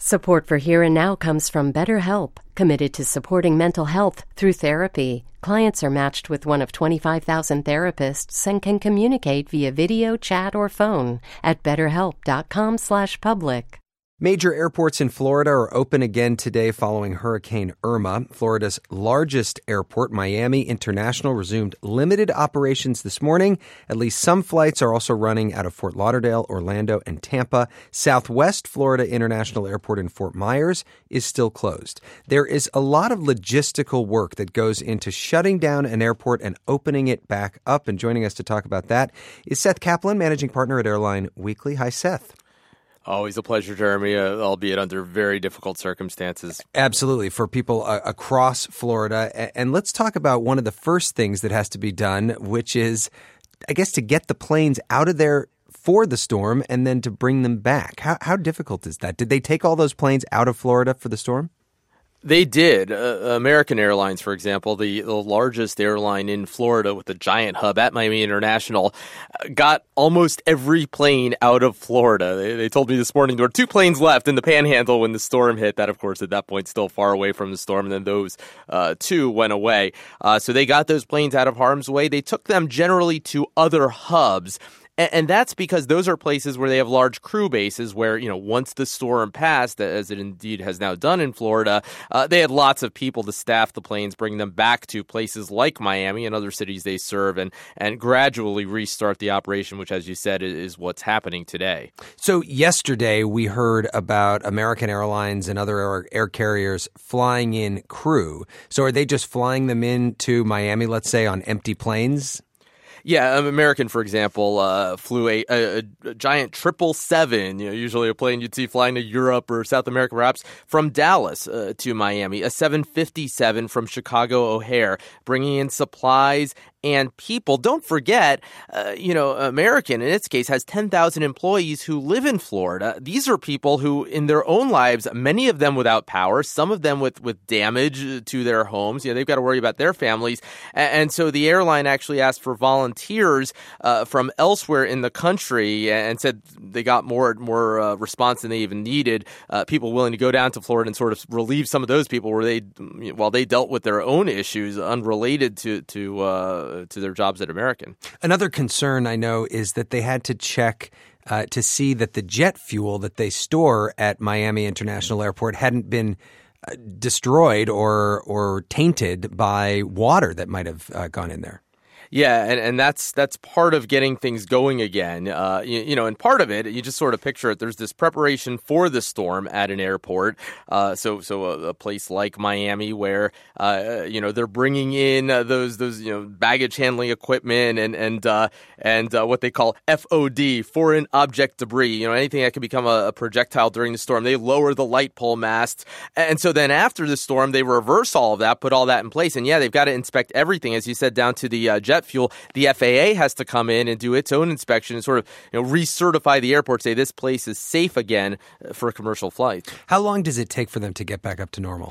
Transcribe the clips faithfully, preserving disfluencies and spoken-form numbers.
Support for Here and Now comes from BetterHelp, committed to supporting mental health through therapy. Clients are matched with one of twenty-five thousand therapists and can communicate via video, chat, or phone at betterhelp.com slash public. Major airports in Florida are open again today following Hurricane Irma. Florida's largest airport, Miami International, resumed limited operations this morning. At least some flights are also running out of Fort Lauderdale, Orlando, and Tampa. Southwest Florida International Airport in Fort Myers is still closed. There is a lot of logistical work that goes into shutting down an airport and opening it back up. And joining us to talk about that is Seth Kaplan, managing partner at Airline Weekly. Hi, Seth. Always a pleasure, Jeremy, uh, albeit under very difficult circumstances. Absolutely, for people uh, across Florida. And let's talk about one of the first things that has to be done, which is, I guess, to get the planes out of there for the storm and then to bring them back. How, how difficult is that? Did they take all those planes out of Florida for the storm? They did. Uh, American Airlines, for example, the, the largest airline in Florida with a giant hub at Miami International, uh, got almost every plane out of Florida. They, they told me this morning there were two planes left in the Panhandle when the storm hit. That, of course, at that point, still far away from the storm. And then those uh, two went away. Uh, so they got those planes out of harm's way. They took them generally to other hubs. And that's because those are places where they have large crew bases where, you know, once the storm passed, as it indeed has now done in Florida, uh, they had lots of people to staff the planes, bring them back to places like Miami and other cities they serve and, and gradually restart the operation, which, as you said, is what's happening today. So yesterday we heard about American Airlines and other air, air carriers flying in crew. So are they just flying them into Miami, let's say, on empty planes? Yeah, American, for example, uh, flew a, a, a giant triple seven, you know, usually a plane you'd see flying to Europe or South America, perhaps, from Dallas uh, to Miami, a seven fifty-seven from Chicago O'Hare, bringing in supplies and people. Don't forget, uh, you know, American, in its case, has ten thousand employees who live in Florida. These are people who, in their own lives, many of them without power, some of them with, with damage to their homes. You know, they've got to worry about their families. And, and so the airline actually asked for volunteers uh, from elsewhere in the country and said they got more, more uh, response than they even needed. Uh, people willing to go down to Florida and sort of relieve some of those people where they, while they dealt with their own issues unrelated to, to, uh, to their jobs at American. Another concern I know is that they had to check uh, to see that the jet fuel that they store at Miami International Airport hadn't been uh, destroyed or or tainted by water that might have uh, gone in there. Yeah, and, and that's that's part of getting things going again. Uh, you, you know, and part of it, you just sort of picture it. There's this preparation for the storm at an airport. Uh, so so a, a place like Miami where, uh, you know, they're bringing in uh, those, those you know, baggage handling equipment and and uh, and uh, what they call F O D, foreign object debris, you know, anything that could become a, a projectile during the storm. They lower the light pole masts. And so then after the storm, they reverse all of that, put all that in place. And yeah, they've got to inspect everything, as you said, down to the uh, jet fuel. The F A A has to come in and do its own inspection and sort of, you know, recertify the airport, say this place is safe again for a commercial flight. How long does it take for them to get back up to normal?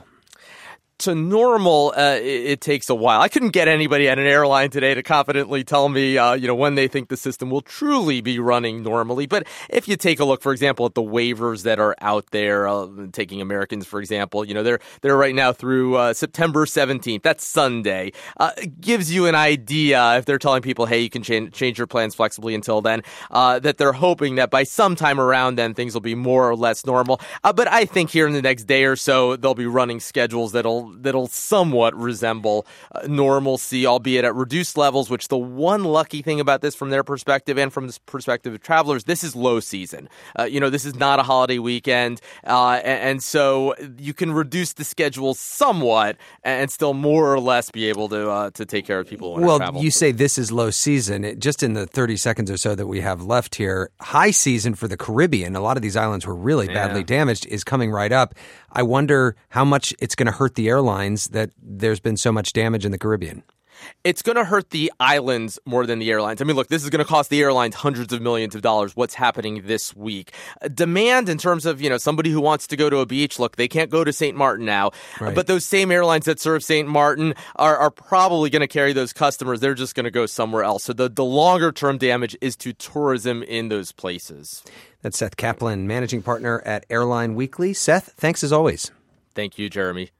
To normal, uh, it, it takes a while. I couldn't get anybody at an airline today to confidently tell me, uh, you know, when they think the system will truly be running normally. But if you take a look, for example, at the waivers that are out there, uh, taking Americans, for example, you know, they're they're right now through uh, September seventeenth. That's Sunday. Uh, it gives you an idea if they're telling people, hey, you can change change your plans flexibly until then, uh, that they're hoping that by sometime around then things will be more or less normal. Uh, but I think here in the next day or so, they'll be running schedules that'll that'll somewhat resemble uh, normalcy, albeit at reduced levels, which the one lucky thing about this from their perspective and from the perspective of travelers, this is low season. Uh, you know, this is not a holiday weekend, uh, and, and so you can reduce the schedule somewhat and still more or less be able to uh, to take care of people when well, they travel. You say this is low season. It, just in the thirty seconds or so that we have left here, high season for the Caribbean, a lot of these islands were really badly yeah. damaged, is coming right up. I wonder how much it's going to hurt the airlines that there's been so much damage in the Caribbean. It's going to hurt the islands more than the airlines. I mean, look, this is going to cost the airlines hundreds of millions of dollars. What's happening this week? Demand in terms of, you know, somebody who wants to go to a beach, look, they can't go to Saint Martin now. Right. But those same airlines that serve Saint Martin are, are probably going to carry those customers. They're just going to go somewhere else. So the, the longer-term damage is to tourism in those places. That's Seth Kaplan, managing partner at Airline Weekly. Seth, thanks as always. Thank you, Jeremy.